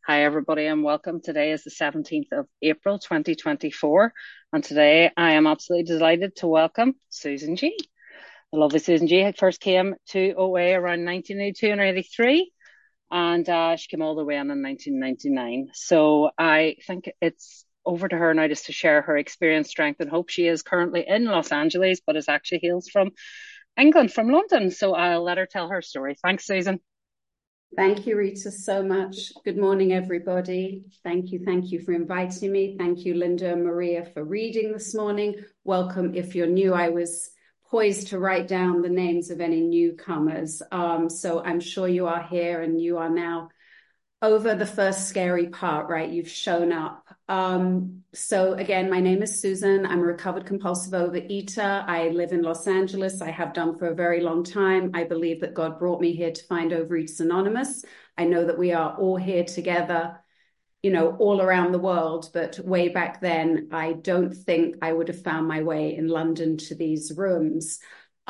Hi, everybody, and welcome. Today is the 17th of April, 2024, and today I am absolutely delighted to welcome Susan G. The lovely Susan G first came to OA around 1982 and 83, and she came all the way in 1999. So I think it's over to her now just to share her experience, strength, and hope. She is currently in Los Angeles, but is actually hails from England, from London. So I'll let her tell her story. Thanks, Susan. Thank you, Rita, so much. Good morning, everybody. Thank you for inviting me. Thank you, Linda and Maria, for reading this morning. Welcome if you're new. I was poised to write down the names of any newcomers. So I'm sure you are here and you are now over the first scary part, right? You've shown up. So again, my name is Susan. I'm a recovered compulsive overeater. I live in Los Angeles. I have done for a very long time. I believe that God brought me here to find Overeaters Anonymous. I know that we are all here together, all around the world, but way back then, I don't think I would have found my way in London to these rooms.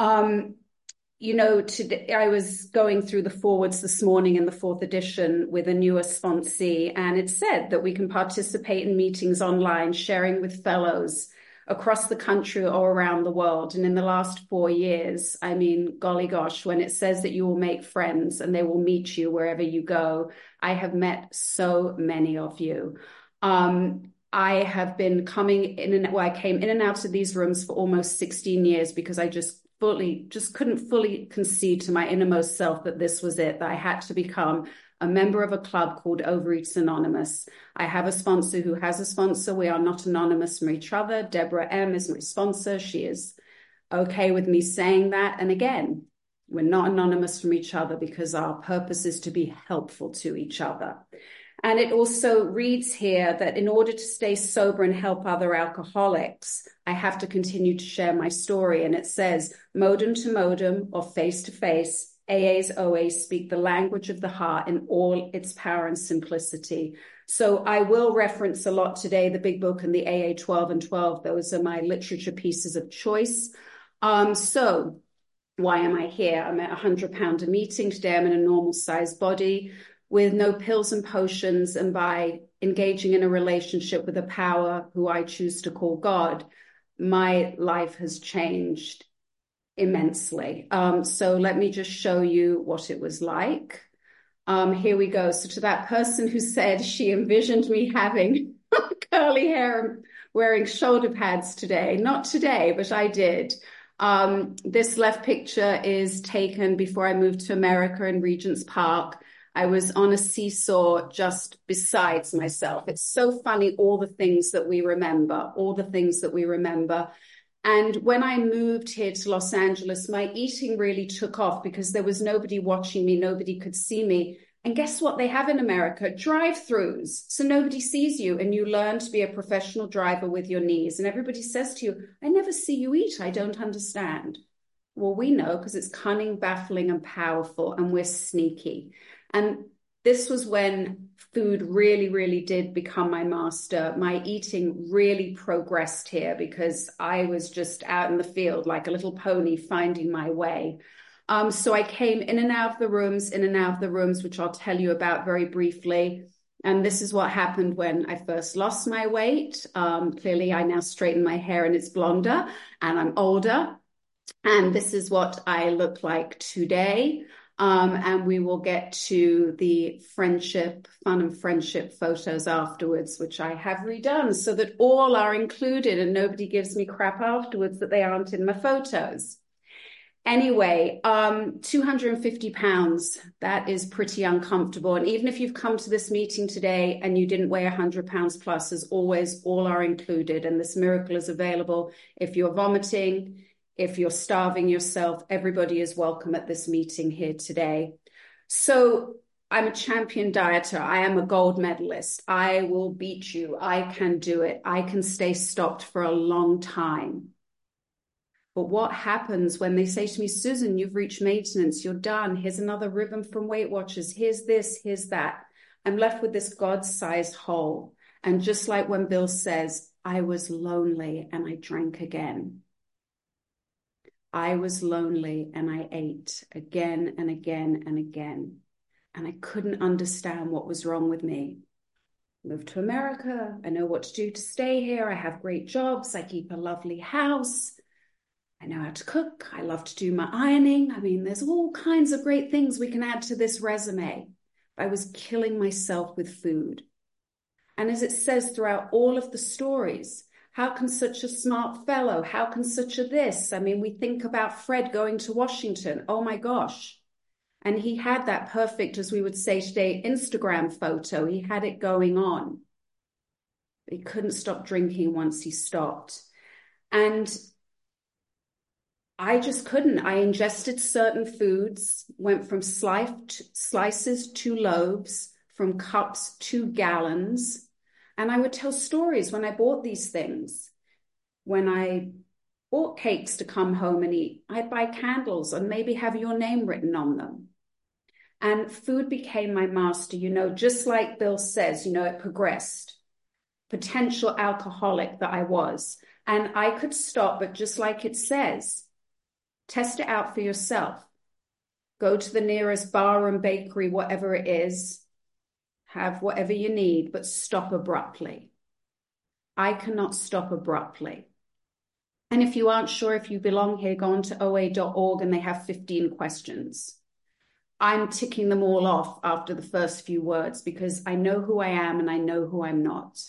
Today I was going through the forwards this morning in the fourth edition with a newer sponsee, and it said that we can participate in meetings online, sharing with fellows across the country or around the world. And in the last 4 years, I mean, golly gosh, when it says that you will make friends and they will meet you wherever you go, I have met so many of you. I have been coming in and I came in and out of these rooms for almost 16 years because I just couldn't fully concede to my innermost self that this was it, that I had to become a member of a club called Overeaters Anonymous. I have a sponsor who has a sponsor. We are not anonymous from each other. Deborah M is my sponsor. She is okay with me saying that. And again, we're not anonymous from each other because our purpose is to be helpful to each other. And it also reads here that in order to stay sober and help other alcoholics, I have to continue to share my story. And it says, modem to modem or face to face, AA's OAs speak the language of the heart in all its power and simplicity. So I will reference a lot today, the Big Book and the AA 12 and 12. Those are my literature pieces of choice. So why am I here? I'm at a 100-pound meeting today. I'm in a normal sized body, with no pills and potions, and by engaging in a relationship with a power who I choose to call God, my life has changed immensely. So let me just show you what it was like. Here we go. So to that person who said she envisioned me having curly hair and wearing shoulder pads today, not today, but I did. This left picture is taken before I moved to America in Regent's Park. I was on a seesaw just besides myself. It's so funny, all the things that we remember. And when I moved here to Los Angeles, my eating really took off because there was nobody watching me. Nobody could see me. And guess what they have in America? Drive-throughs. So nobody sees you and you learn to be a professional driver with your knees. And everybody says to you, I never see you eat. I don't understand. Well, we know because it's cunning, baffling, and powerful, and we're sneaky. And this was when food really, really did become my master. My eating really progressed here because I was just out in the field like a little pony finding my way. So I came in and out of the rooms, which I'll tell you about very briefly. And this is what happened when I first lost my weight. Clearly, I now straighten my hair and it's blonder and I'm older. And this is what I look like today. And we will get to the fun and friendship photos afterwards, which I have redone so that all are included and nobody gives me crap afterwards that they aren't in my photos. Anyway, 250 pounds, that is pretty uncomfortable. And even if you've come to this meeting today and you didn't weigh 100 pounds plus, as always, all are included. And this miracle is available if you're vomiting, if you're starving yourself. Everybody is welcome at this meeting here today. So I'm a champion dieter. I am a gold medalist. I will beat you. I can do it. I can stay stopped for a long time. But what happens when they say to me, Susan, you've reached maintenance, you're done. Here's another ribbon from Weight Watchers. Here's this, here's that. I'm left with this God-sized hole. And just like when Bill says, I was lonely and I drank again. I was lonely and I ate again and again and again. and I couldn't understand what was wrong with me. Moved to America. I know what to do to stay here. I have great jobs. I keep a lovely house. I know how to cook. I love to do my ironing. I mean, there's all kinds of great things we can add to this resume. I was killing myself with food. And as it says throughout all of the stories, how can such a smart fellow, how can such a this? I mean, we think about Fred going to Washington. Oh my gosh. And he had that perfect, as we would say today, Instagram photo. He had it going on. But he couldn't stop drinking once he stopped. And I just couldn't. I ingested certain foods, went from slices to loaves, from cups to gallons. And I would tell stories when I bought these things. When I bought cakes to come home and eat, I'd buy candles and maybe have your name written on them. And food became my master, just like Bill says, it progressed. Potential alcoholic that I was. And I could stop, but just like it says, test it out for yourself. Go to the nearest bar and bakery, whatever it is, have whatever you need, but stop abruptly. I cannot stop abruptly. And if you aren't sure if you belong here, go on to OA.org and they have 15 questions. I'm ticking them all off after the first few words because I know who I am and I know who I'm not.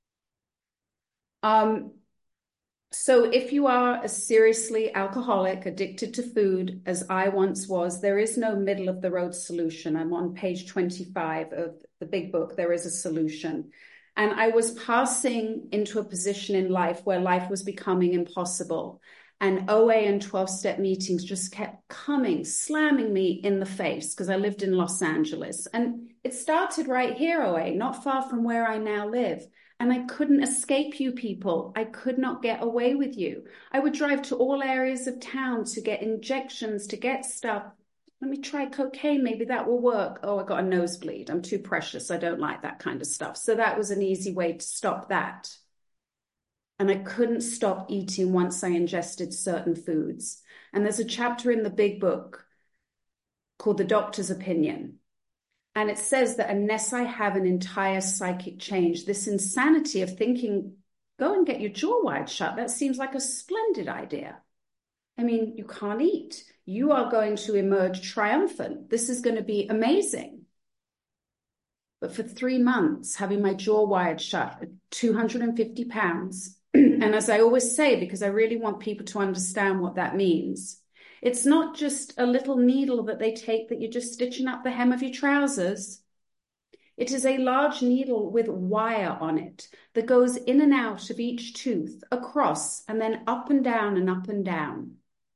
So if you are a seriously alcoholic, addicted to food, as I once was, there is no middle of the road solution. I'm on page 25 of the big book. There is a solution. And I was passing into a position in life where life was becoming impossible. And OA and 12-step meetings just kept coming, slamming me in the face because I lived in Los Angeles. And it started right here, OA, not far from where I now live. And I couldn't escape you people. I could not get away with you. I would drive to all areas of town to get injections, to get stuff. Let me try cocaine. Maybe that will work. Oh, I got a nosebleed. I'm too precious. I don't like that kind of stuff. So that was an easy way to stop that. And I couldn't stop eating once I ingested certain foods. And there's a chapter in the big book called The Doctor's Opinion. And it says that unless I have an entire psychic change, this insanity of thinking, go and get your jaw wired shut, that seems like a splendid idea. I mean, you can't eat. You are going to emerge triumphant. This is going to be amazing. But for 3 months, having my jaw wired shut at 250 pounds, and as I always say, because I really want people to understand what that means, it's not just a little needle that they take that you're just stitching up the hem of your trousers. It is a large needle with wire on it that goes in and out of each tooth, across, and then up and down and up and down.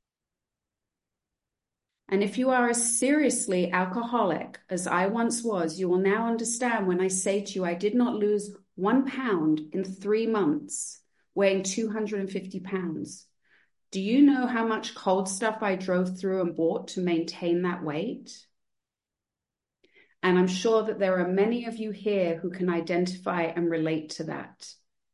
And if you are as seriously alcoholic as I once was, you will now understand when I say to you, I did not lose 1 pound in 3 months, weighing 250 pounds. Do you know how much cold stuff I drove through and bought to maintain that weight? And I'm sure that there are many of you here who can identify and relate to that.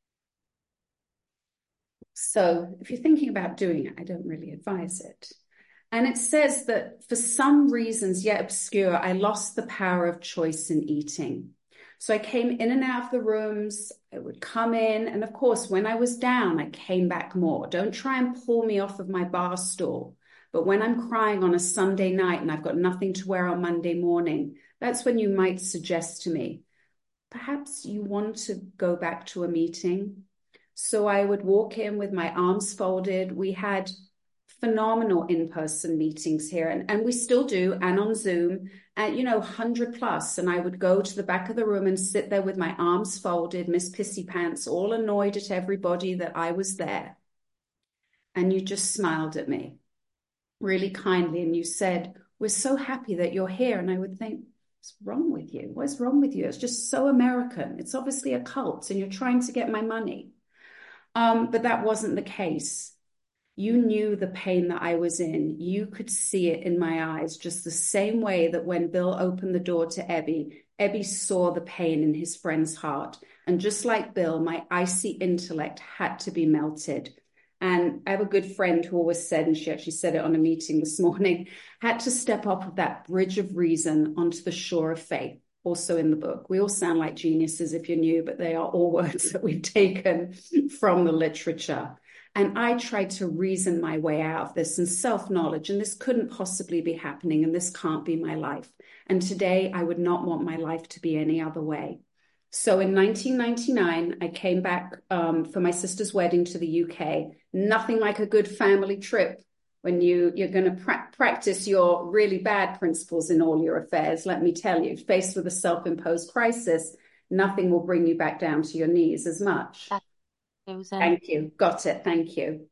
So if you're thinking about doing it, I don't really advise it. And it says that for some reasons, yet obscure, I lost the power of choice in eating. So I came in and out of the rooms. I would come in. And of course, when I was down, I came back more. Don't try and pull me off of my bar stool. But when I'm crying on a Sunday night and I've got nothing to wear on Monday morning, that's when you might suggest to me, perhaps you want to go back to a meeting. So I would walk in with my arms folded. We had phenomenal in-person meetings here, and we still do, and on Zoom, and 100 plus. And I would go to the back of the room and sit there with my arms folded, Miss Pissy Pants, all annoyed at everybody that I was there. And you just smiled at me really kindly, and you said, "We're so happy that you're here." And I would think, what's wrong with you? What's wrong with you? It's just so American. It's obviously a cult, and you're trying to get my money. But that wasn't the case. You knew the pain that I was in. You could see it in my eyes, just the same way that when Bill opened the door to Ebby saw the pain in his friend's heart. And just like Bill, my icy intellect had to be melted. And I have a good friend who always said, and she actually said it on a meeting this morning, had to step off of that bridge of reason onto the shore of faith, also in the book. We all sound like geniuses if you're new, but they are all words that we've taken from the literature. And I tried to reason my way out of this and self-knowledge, and this couldn't possibly be happening, and this can't be my life. And today I would not want my life to be any other way. So in 1999, I came back for my sister's wedding to the UK. Nothing like a good family trip when you're going to practice your really bad principles in all your affairs. Let me tell you, faced with a self-imposed crisis, nothing will bring you back down to your knees as much. Thank you. Got it. Thank you.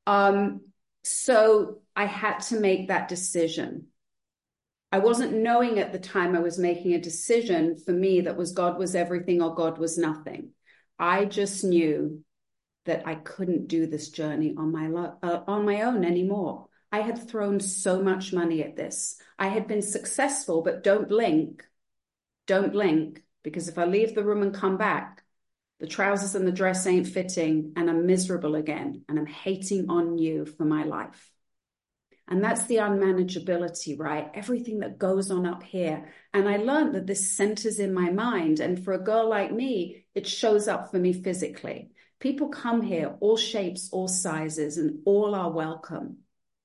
So I had to make that decision. I wasn't knowing at the time I was making a decision for me that was God was everything or God was nothing. I just knew that I couldn't do this journey on my own anymore. I had thrown so much money at this. I had been successful, but don't blink, because if I leave the room and come back, the trousers and the dress ain't fitting and I'm miserable again and I'm hating on you for my life. And that's the unmanageability, right? Everything that goes on up here. And I learned that this centers in my mind. And for a girl like me, it shows up for me physically. People come here, all shapes, all sizes, and all are welcome.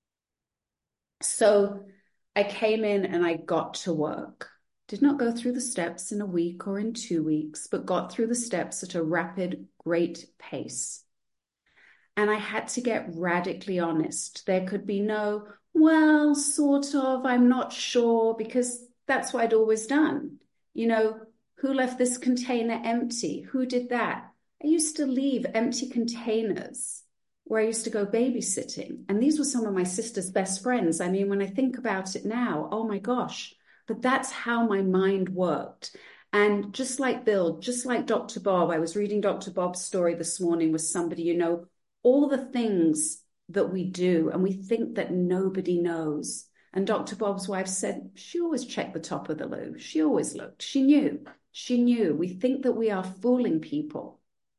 So I came in and I got to work. Did not go through the steps in a week or in 2 weeks, but got through the steps at a rapid, great pace. And I had to get radically honest. There could be no, well, sort of, I'm not sure, because that's what I'd always done. You know, who left this container empty? Who did that? I used to leave empty containers where I used to go babysitting. And these were some of my sister's best friends. I mean, when I think about it now, oh my gosh, but that's how my mind worked. And just like Bill, just like Dr. Bob, I was reading Dr. Bob's story this morning with somebody, you know, all the things that we do and we think that nobody knows. And Dr. Bob's wife said, she always checked the top of the loo. She always looked. She knew. We think that we are fooling people.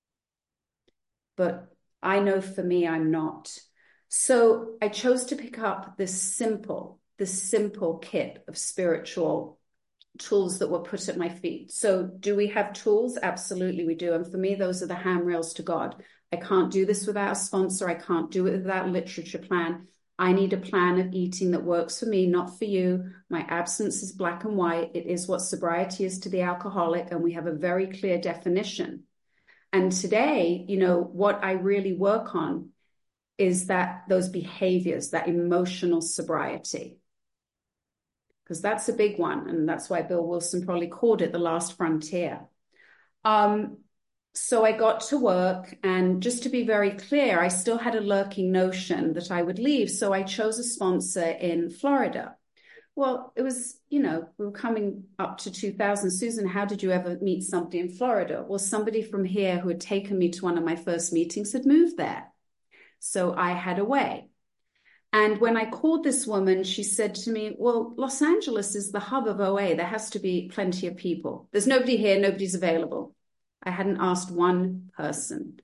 But I know for me, I'm not. So I chose to pick up this simple kit of spiritual tools that were put at my feet. So do we have tools? Absolutely we do. And for me, those are the handrails to God. I can't do this without a sponsor. I can't do it without a literature plan. I need a plan of eating that works for me, not for you. My absence is black and white. It is what sobriety is to the alcoholic, and we have a very clear definition. And today, you know, what I really work on is that those behaviors, that emotional sobriety, because that's a big one. And that's why Bill Wilson probably called it the last frontier. So I got to work, and just to be very clear, I still had a lurking notion that I would leave. So I chose a sponsor in Florida. Well, it was, you know, we were coming up to 2000. Susan, how did you ever meet somebody in Florida? Well, somebody from here who had taken me to one of my first meetings had moved there. So I had a way. And when I called this woman, she said to me, well, Los Angeles is the hub of OA. There has to be plenty of people. There's nobody here. Nobody's available. I hadn't asked one person.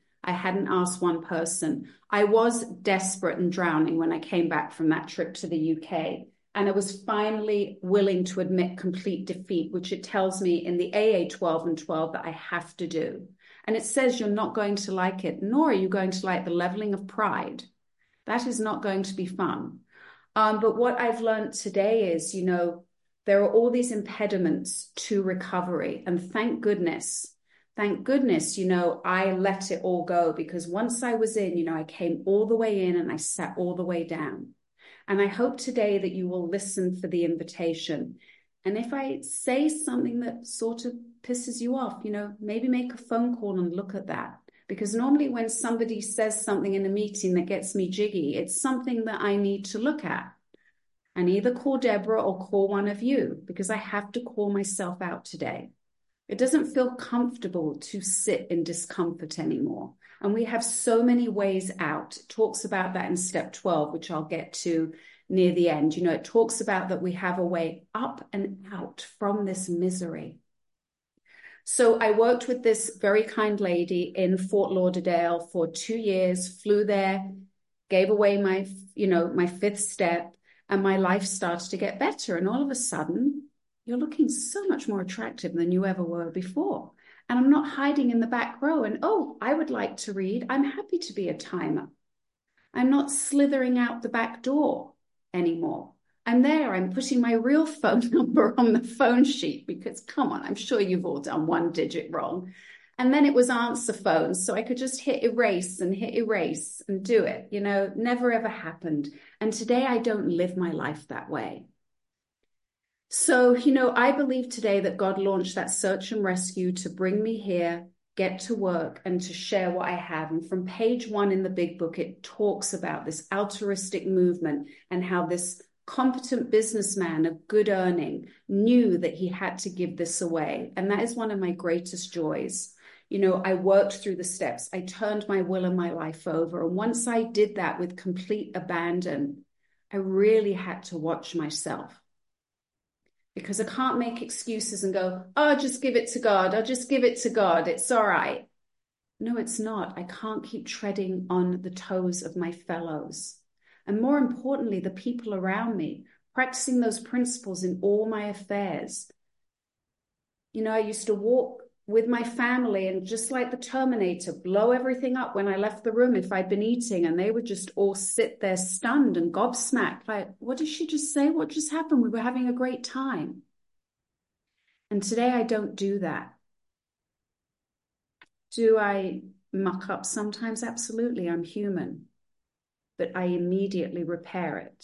I was desperate and drowning when I came back from that trip to the UK. And I was finally willing to admit complete defeat, which it tells me in the AA 12 and 12 that I have to do. And it says you're not going to like it, nor are you going to like the leveling of pride. That is not going to be fun. But what I've learned today is, you know, there are all these impediments to recovery. And thank goodness, you know, I let it all go, because once I was in, you know, I came all the way in and I sat all the way down. And I hope today that you will listen for the invitation. And if I say something that sort of pisses you off, you know, maybe make a phone call and look at that. Because normally when somebody says something in a meeting that gets me jiggy, it's something that I need to look at. And either call Deborah or call one of you, because I have to call myself out today. It doesn't feel comfortable to sit in discomfort anymore. And we have so many ways out. It talks about that in step 12, which I'll get to near the end. You know, it talks about that we have a way up and out from this misery. So I worked with this very kind lady in Fort Lauderdale for 2 years, flew there gave away my, my fifth step, and my life started to get better. And all of a sudden, you're looking so much more attractive than you ever were before. And I'm not hiding in the back row and, oh, I would like to read. I'm happy to be a timer. I'm not slithering out the back door anymore. I'm there. I'm putting my real phone number on the phone sheet because, come on, I'm sure you've all done one digit wrong. And then it was answer phones. So I could just hit erase and do it. Never ever happened. And today I don't live my life that way. So, I believe today that God launched that search and rescue to bring me here, get to work, and to share what I have. And from page 1 in the big book, it talks about this altruistic movement and how this competent businessman of good earning knew that he had to give this away. And that is one of my greatest joys. I worked through the steps. I turned my will and my life over. And once I did that with complete abandon, I really had to watch myself. Because I can't make excuses and go, oh, just give it to God. I'll just give it to God. It's all right. No, it's not. I can't keep treading on the toes of my fellows. And more importantly, the people around me, practicing those principles in all my affairs. I used to walk with my family and just like the Terminator, blow everything up when I left the room if I'd been eating, and they would just all sit there stunned and gobsmacked. Like, what did she just say? What just happened? We were having a great time. And today I don't do that. Do I muck up sometimes? Absolutely, I'm human. But I immediately repair it.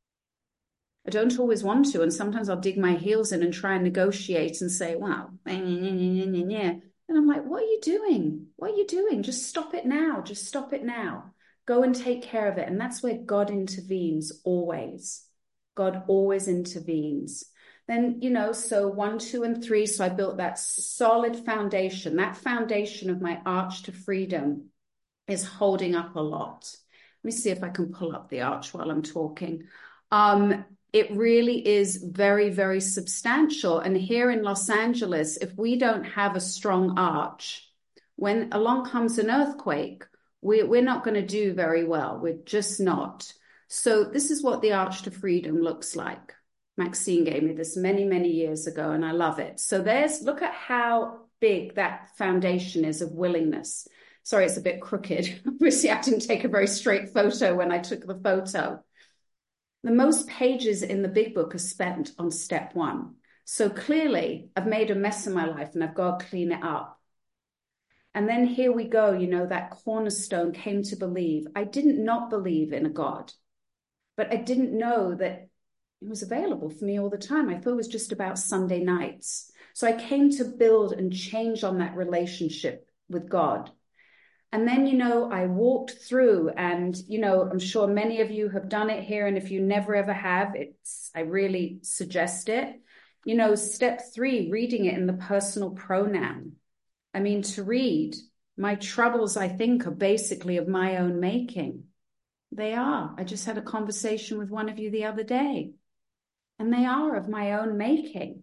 I don't always want to, and sometimes I'll dig my heels in and try and negotiate and say, wow, and I'm like, what are you doing? What are you doing? Just stop it now. Just stop it now. Go and take care of it. And that's where God intervenes always. God always intervenes. Then, so 1, 2, and 3. So I built that solid foundation. That foundation of my arch to freedom is holding up a lot. Let me see if I can pull up the arch while I'm talking. It really is very, very substantial. And here in Los Angeles, if we don't have a strong arch, when along comes an earthquake, we're not going to do very well. We're just not. So this is what the Arch to Freedom looks like. Maxine gave me this many, many years ago, and I love it. So look at how big that foundation is of willingness. Sorry, it's a bit crooked. Obviously, I didn't take a very straight photo when I took the photo. The most pages in the big book are spent on step 1. So clearly, I've made a mess of my life and I've got to clean it up. And then here we go, that cornerstone came to believe. I didn't not believe in a God, but I didn't know that it was available for me all the time. I thought it was just about Sunday nights. So I came to build and change on that relationship with God. And then, I walked through and, I'm sure many of you have done it here. And if you never ever have, I really suggest it. Step 3, reading it in the personal pronoun. I mean, to read, my troubles, I think, are basically of my own making. They are. I just had a conversation with one of you the other day. And they are of my own making.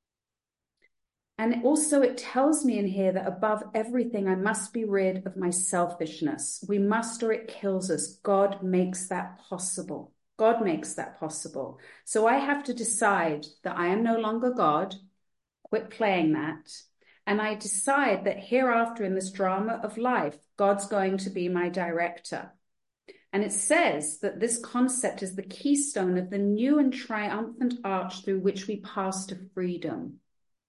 And also it tells me in here that above everything, I must be rid of my selfishness. We must, or it kills us. God makes that possible. God makes that possible. So I have to decide that I am no longer God. Quit playing that. And I decide that hereafter in this drama of life, God's going to be my director. And it says that this concept is the keystone of the new and triumphant arch through which we pass to freedom.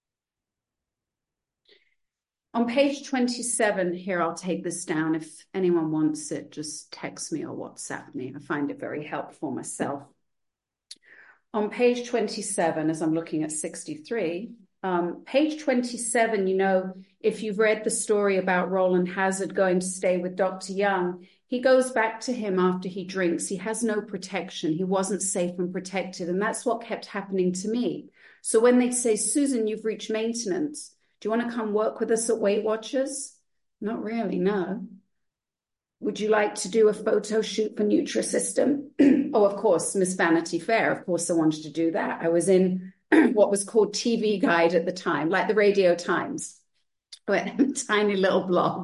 On page 27 here, I'll take this down. If anyone wants it, just text me or WhatsApp me. I find it very helpful myself. On page 27, as I'm looking at 63, page 27, if you've read the story about Roland Hazard going to stay with Dr. Young, he goes back to him after he drinks. He has no protection. He wasn't safe and protected. And that's what kept happening to me. So when they say, Susan, you've reached maintenance, do you want to come work with us at Weight Watchers? Not really, no. Would you like to do a photo shoot for Nutrisystem? Oh, of course, Miss Vanity Fair. Of course, I wanted to do that. I was in what was called TV Guide at the time, like the Radio Times. I went in a tiny little blob.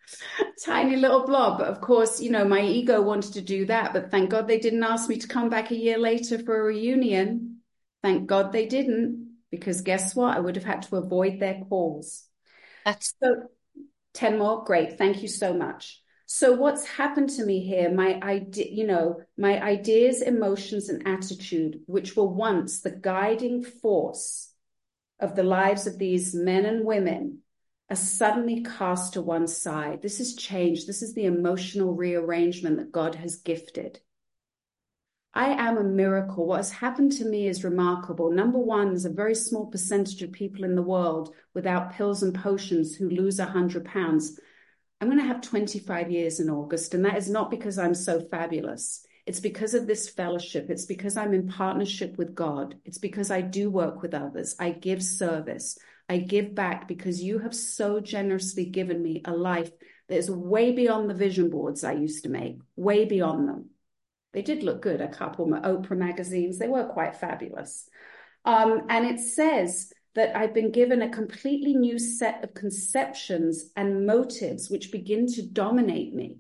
Tiny little blob. But of course, you know, my ego wanted to do that, but thank God they didn't ask me to come back a year later for a reunion. Thank God they didn't, because guess what? I would have had to avoid their calls. That's So 10 more. Great. Thank you so much. So what's happened to me here, my idea, you know, my ideas, emotions, and attitude, which were once the guiding force of the lives of these men and women, are suddenly cast to one side. This is change. This is the emotional rearrangement that God has gifted. I am a miracle. What has happened to me is remarkable. Number one, there's a very small percentage of people in the world without pills and potions who lose 100 pounds. I'm going to have 25 years in August, and that is not because I'm so fabulous. It's because of this fellowship. It's because I'm in partnership with God. It's because I do work with others. I give service. I give back because you have so generously given me a life that is way beyond the vision boards I used to make, way beyond them. They did look good, a couple of Oprah magazines. They were quite fabulous. And it says that I've been given a completely new set of conceptions and motives which begin to dominate me.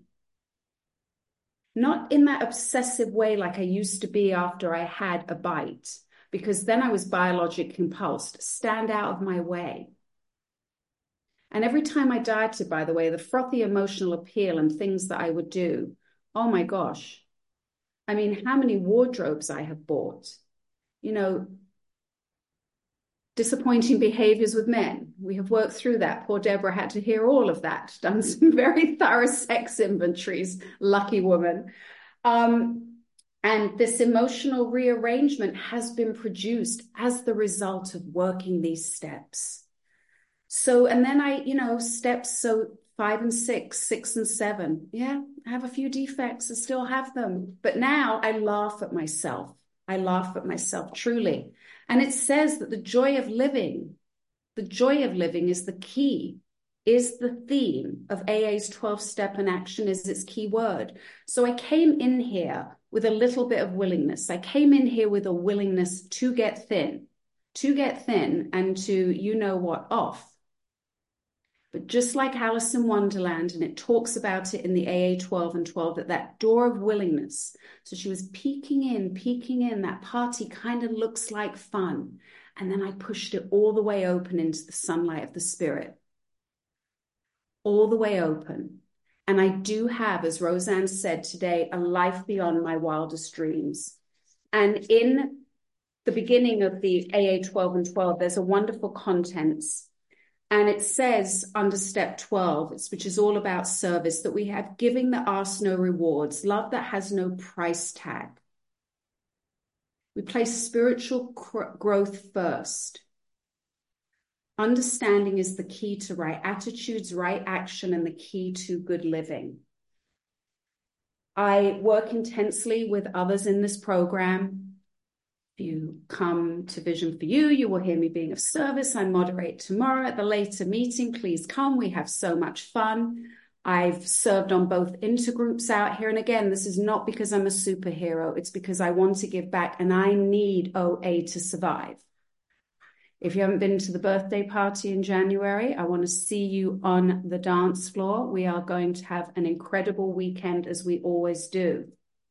Not in that obsessive way like I used to be after I had a bite, because then I was biologically compulsed. Stand out of my way. And every time I dieted, by the way, the frothy emotional appeal and things that I would do, oh my gosh. I mean, how many wardrobes I have bought, you know, disappointing behaviors with men. We have worked through that. Poor Deborah had to hear all of that, done some very thorough sex inventories, lucky woman. And this emotional rearrangement has been produced as the result of working these steps. So, and then I, you know, steps, so 5 and 6, 6 and 7. Yeah, I have a few defects. I still have them. But now I laugh at myself. I laugh at myself truly. And it says that the joy of living is the key, is the theme of AA's 12-step in action, is its key word. So I came in here with a little bit of willingness. I came in here with a willingness to get thin and to, you know what, off. But just like Alice in Wonderland, and it talks about it in the AA 12 and 12, that door of willingness. So she was peeking in, that party kind of looks like fun. And then I pushed it all the way open into the sunlight of the spirit. All the way open. And I do have, as Roseanne said today, a life beyond my wildest dreams. And in the beginning of the AA 12 and 12, there's a wonderful contents. And it says under step 12, which is all about service, that we have giving that asks no rewards, love that has no price tag. We place spiritual growth first. Understanding is the key to right attitudes, right action, and the key to good living. I work intensely with others in this program. If you come to Vision for You, you will hear me being of service. I moderate tomorrow at the later meeting. Please come. We have so much fun. I've served on both intergroups out here. And again, this is not because I'm a superhero. It's because I want to give back and I need OA to survive. If you haven't been to the birthday party in January, I want to see you on the dance floor. We are going to have an incredible weekend, as we always do.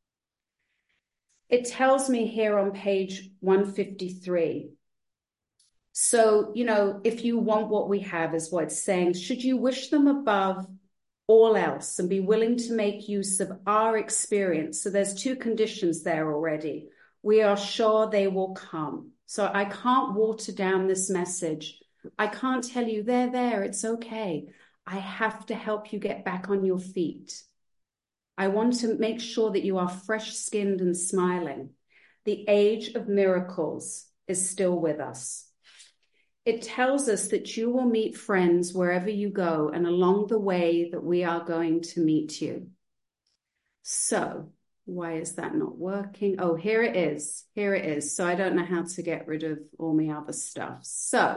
It tells me here on page 153. So, you know, if you want what we have, is what it's saying, should you wish them above all else and be willing to make use of our experience. So there's 2 conditions there already. We are sure they will come. So I can't water down this message. I can't tell you they're there. It's okay. I have to help you get back on your feet. I want to make sure that you are fresh-skinned and smiling. The age of miracles is still with us. It tells us that you will meet friends wherever you go and along the way that we are going to meet you. So why is that not working? Oh, here it is. Here it is. So I don't know how to get rid of all my other stuff. So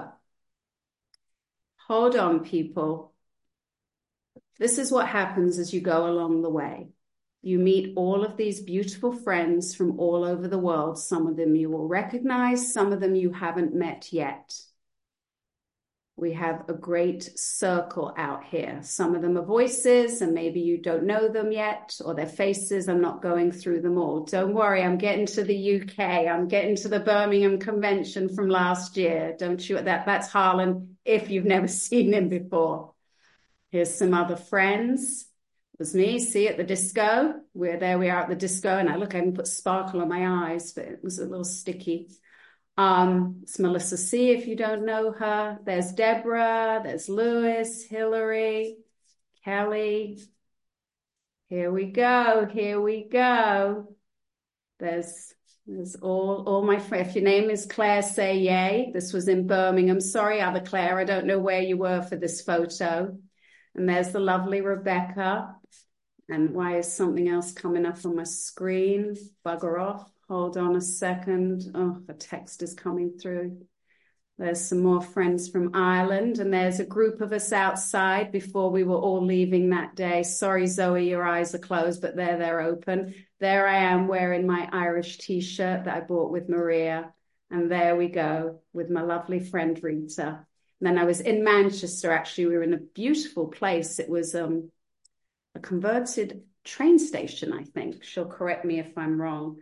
hold on, people. This is what happens as you go along the way. You meet all of these beautiful friends from all over the world. Some of them you will recognize, some of them you haven't met yet. We have a great circle out here. Some of them are voices, and maybe you don't know them yet, or their faces. I'm not going through them all. Don't worry, I'm getting to the UK. I'm getting to the Birmingham Convention from last year. Don't you? That's Harlan, if you've never seen him before. Here's some other friends. It was me, see, at the disco. We are at the disco, and I can put sparkle on my eyes, but it was a little sticky. It's Melissa C, if you don't know her. There's Deborah, there's Lewis, Hillary, Kelly. Here we go, here we go. There's all my friends. If your name is Claire, say yay. This was in Birmingham. Sorry, other Claire, I don't know where you were for this photo. And there's the lovely Rebecca. And why is something else coming up on my screen? Bugger off. Hold on a second. Oh, the text is coming through. There's some more friends from Ireland, and there's a group of us outside before we were all leaving that day. Sorry, Zoe, your eyes are closed, but they're open. There I am wearing my Irish t-shirt that I bought with Maria. And there we go with my lovely friend Rita. And then I was in Manchester, actually. We were in a beautiful place. It was a converted train station, I think. She'll correct me if I'm wrong.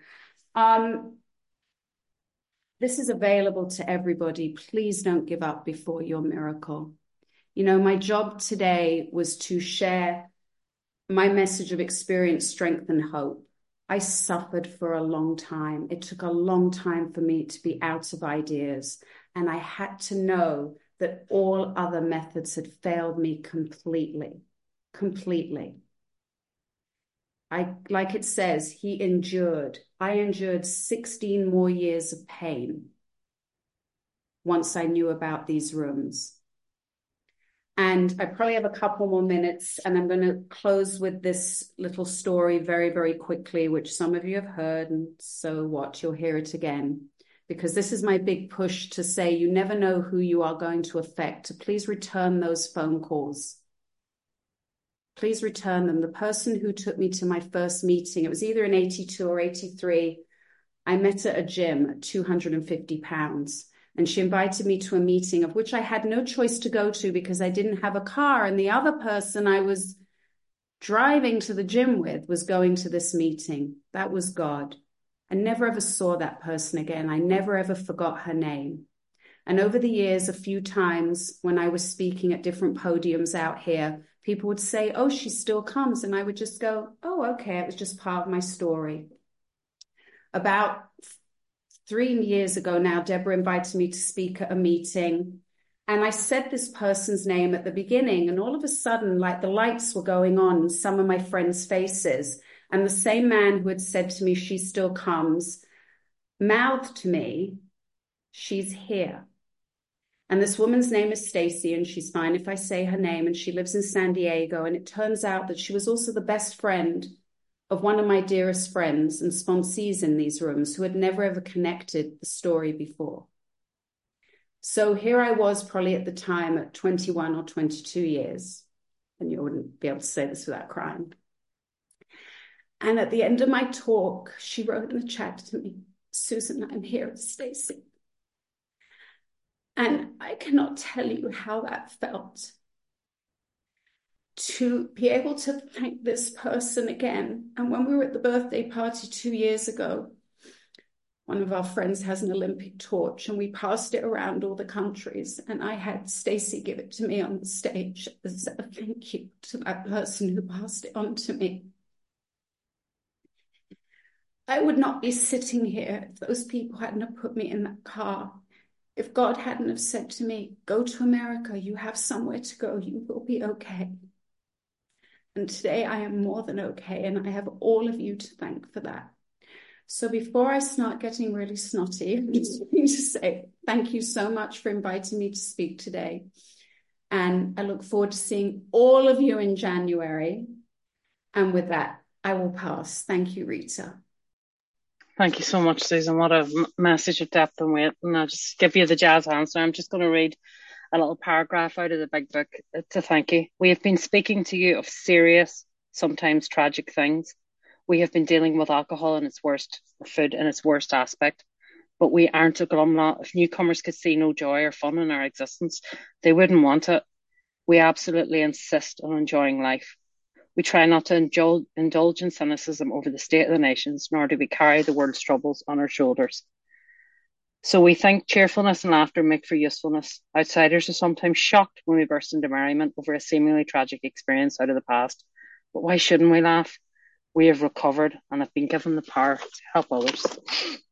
This is available to everybody. Please don't give up before your miracle. You know, my job today was to share my message of experience, strength, and hope. I suffered for a long time. It took a long time for me to be out of ideas. And I had to know that all other methods had failed me completely. Like it says, he endured. I endured 16 more years of pain once I knew about these rooms. And I probably have a couple more minutes, and I'm going to close with this little story very, very quickly, which some of you have heard, and so what, you'll hear it again. Because this is my big push to say you never know who you are going to affect. So please return those phone calls. Please return them. The person who took me to my first meeting, it was either in 82 or 83, I met at a gym at 250 pounds. And she invited me to a meeting of which I had no choice to go to because I didn't have a car. And the other person I was driving to the gym with was going to this meeting. That was God. I never ever saw that person again. I never ever forgot her name. And over the years, a few times when I was speaking at different podiums out here, people would say, oh, she still comes. And I would just go, oh, okay, it was just part of my story. About 3 years ago now, Deborah invited me to speak at a meeting. And I said this person's name at the beginning. And all of a sudden, like the lights were going on in some of my friends' faces. And the same man who had said to me, she still comes, mouthed to me, she's here. And this woman's name is Stacy, and she's fine if I say her name, and she lives in San Diego. And it turns out that she was also the best friend of one of my dearest friends and sponsees in these rooms who had never ever connected the story before. So here I was probably at the time at 21 or 22 years, and you wouldn't be able to say this without crying. And at the end of my talk, she wrote in the chat to me, Susan, I'm here with Stacy. And I cannot tell you how that felt to be able to thank this person again. And when we were at the birthday party 2 years ago, one of our friends has an Olympic torch and we passed it around all the countries. And I had Stacy give it to me on the stage as a thank you to that person who passed it on to me. I would not be sitting here if those people hadn't have put me in that car. If God hadn't have said to me, go to America, you have somewhere to go, you will be okay. And today I am more than okay, and I have all of you to thank for that. So before I start getting really snotty, I'm just going to say thank you so much for inviting me to speak today. And I look forward to seeing all of you in January. And with that, I will pass. Thank you, Rita. Thank you so much, Susan. What a message of depth and weight. And I'll just give you the jazz hands. Now I'm just going to read a little paragraph out of the big book to thank you. We have been speaking to you of serious, sometimes tragic things. We have been dealing with alcohol in its worst, food in its worst aspect. But we aren't a glum lot. If newcomers could see no joy or fun in our existence, they wouldn't want it. We absolutely insist on enjoying life. We try not to indulge in cynicism over the state of the nations, nor do we carry the world's troubles on our shoulders. So we think cheerfulness and laughter make for usefulness. Outsiders are sometimes shocked when we burst into merriment over a seemingly tragic experience out of the past. But why shouldn't we laugh? We have recovered and have been given the power to help others.